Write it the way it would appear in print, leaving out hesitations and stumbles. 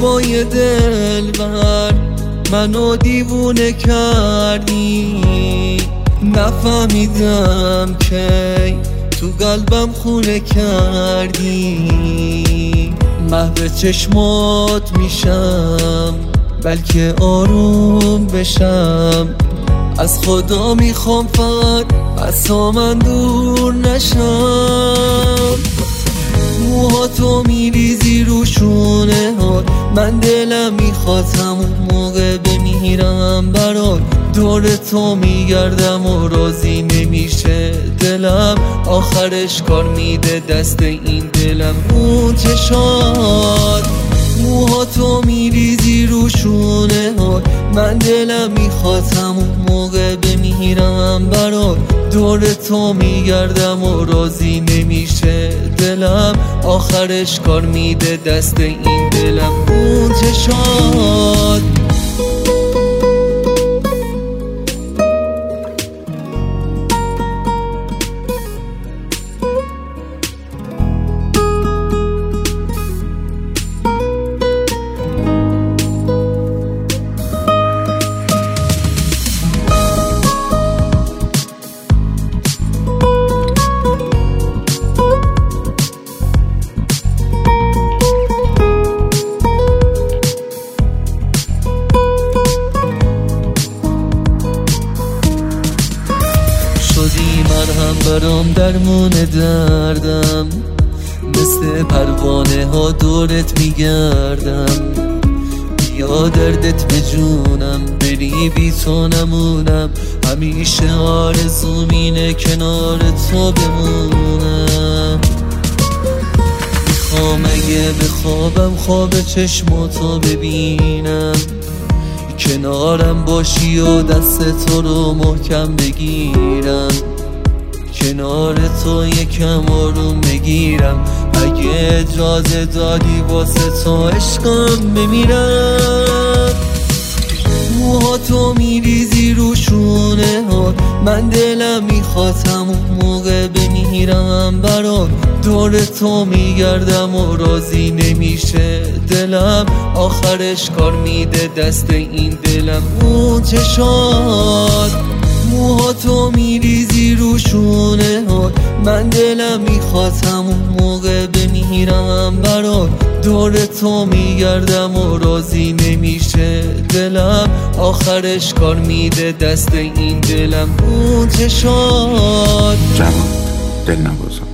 با دلبر منو دیوونه کردی، نفهمیدم کی تو قلبم خونه کردی. محو چشمات میشم بلکه آروم بشم، از خدا میخوام فقط از من دور نشم. موهاتو میریزی رو شونه ها، من دلم میخواد همون موقع بمیرم برات. دور تو میگردم و راضی نمیشه دلم، آخرش کار میده دست این دلم. اون چشات موهاتو میریزی رو شونه ها، من دلم میخواد همون موقع بمیرم برات. دور تو میگردم و راضی نمیشه دلم، آخرش کار میده دست این دلم. اون چشات شدی مرهم برام درمون دردم، مثل پروانه ها دورت میگردم. بیا دردت به جونم، بری بی تو نمونم. همیشه آرزوم اینه کنار تو بمونم. میخوام اگه بخوابم خواب چشماتو ببینم، کنارم باشی و دست تو رو محکم بگیرم. کنار تو یکم آروم بگیرم، اگه اجازه دادی واسه تو عشقم بمیرم. موهاتو میریزی رو شونه ها، من دلم میخواد همون موقع بمیرم برات. دور تو میگردم و راضی نمیشه دلم، آخرش کار میده دست این دلم. اون چشات موهاتو میریزی رو شونه ها، من دلم میخواد همون موقع بمیرم برات. دور تو میگردم و راضی نمیشه دلم، آخرش کار میده دست این دلم. اون چشات جواد دل نوازم